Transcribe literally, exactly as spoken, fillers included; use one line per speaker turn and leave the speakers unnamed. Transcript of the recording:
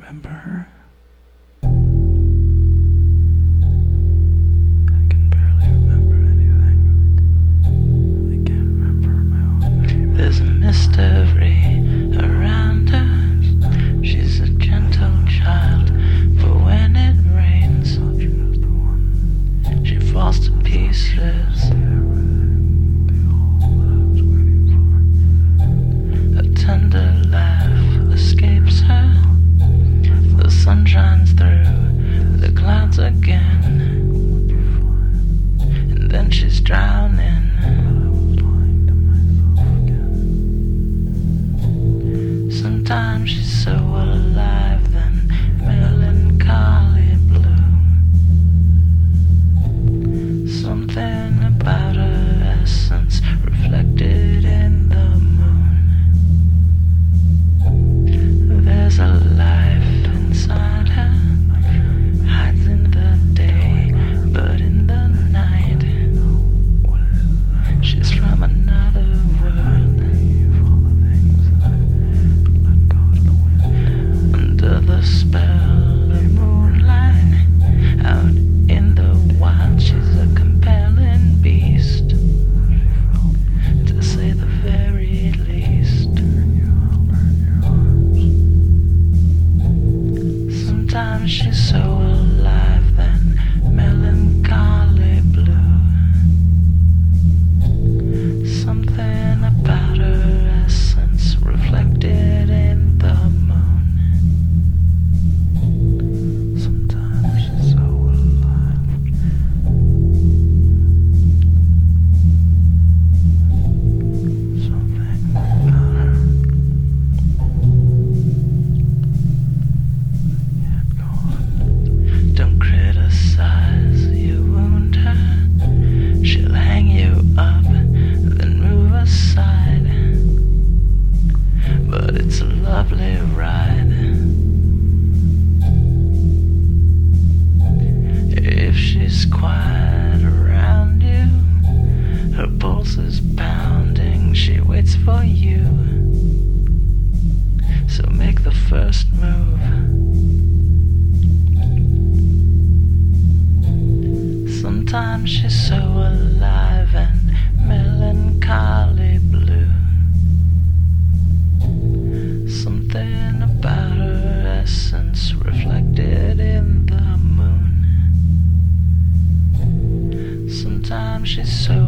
remember her. I can barely remember anything. I can't remember my own name.
There's a mystery around her. She's a gentle child, but when it rains, she falls to pieces. A tender laugh escapes her. The sun shines through the clouds again, and then she's drowning. Sometimes she's so alive, then melancholy blue. Something about her essence reflected in the moon. There's a life inside her, hides in the day, but in the night, she's from another world. Under the spell of moonlight, out in the wild, she's a compelling beast, to say the very least. Sometimes she's so alive, then melancholy blue. Something about her essence reflected in the moon. Sometimes she's so alive. Something about her. Yeah, go on. Don't criticize, you wound her. She'll hang you up, then move aside. But it's a lovely ride. If she's quiet around you, her pulse is pounding, she waits for you. So make the first move. Sometimes she's so alive and melancholy blue. Something about her essence reflected in the moon. Sometimes she's so